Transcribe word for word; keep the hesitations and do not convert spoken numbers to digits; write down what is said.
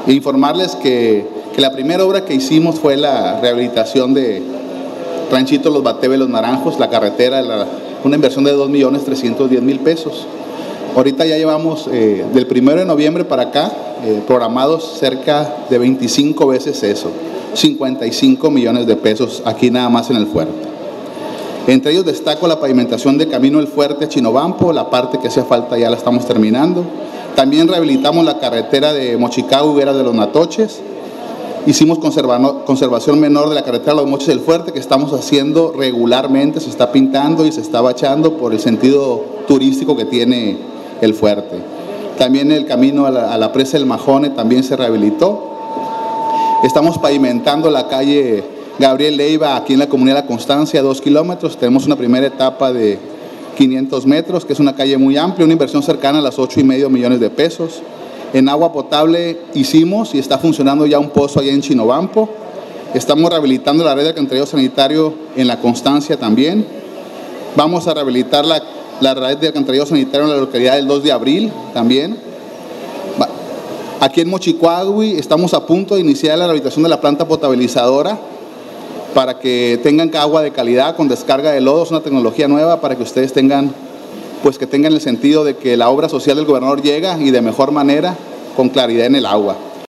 E informarles que, que la primera obra que hicimos fue la rehabilitación de Ranchito Los Batebe Los Naranjos, la carretera, la, una inversión de dos millones trescientos diez mil pesos. Ahorita ya llevamos eh, del primero de noviembre para acá eh, programados cerca de veinticinco veces eso, cincuenta y cinco millones de pesos aquí nada más en el fuerte. Entre ellos destaco la pavimentación de Camino del Fuerte a Chinobampo, la parte que hacía falta ya la estamos terminando. También rehabilitamos la carretera de Mochicagua, Higueras de los Natoches. Hicimos conservación menor de la carretera Los Mochis del Fuerte, que estamos haciendo regularmente, se está pintando y se está bachando por el sentido turístico que tiene el fuerte. También el camino a la, a la presa del Majone también se rehabilitó. Estamos pavimentando la calle Gabriel Leiva aquí en la comunidad de La Constancia, dos kilómetros. Tenemos una primera etapa de quinientos metros, que es una calle muy amplia, una inversión cercana a las ocho y medio millones de pesos. En agua potable hicimos y está funcionando ya un pozo allá en Chinobampo. Estamos rehabilitando la red de alcantarillado sanitario en La Constancia también. Vamos a rehabilitar la, la red de alcantarillado sanitario en la localidad del dos de abril también. Aquí en Mochicoagui estamos a punto de iniciar la rehabilitación de la planta potabilizadora para que tengan agua de calidad con descarga de lodo. Es una tecnología nueva para que ustedes tengan, pues que tengan el sentido de que la obra social del gobernador llega y de mejor manera, con claridad en el agua.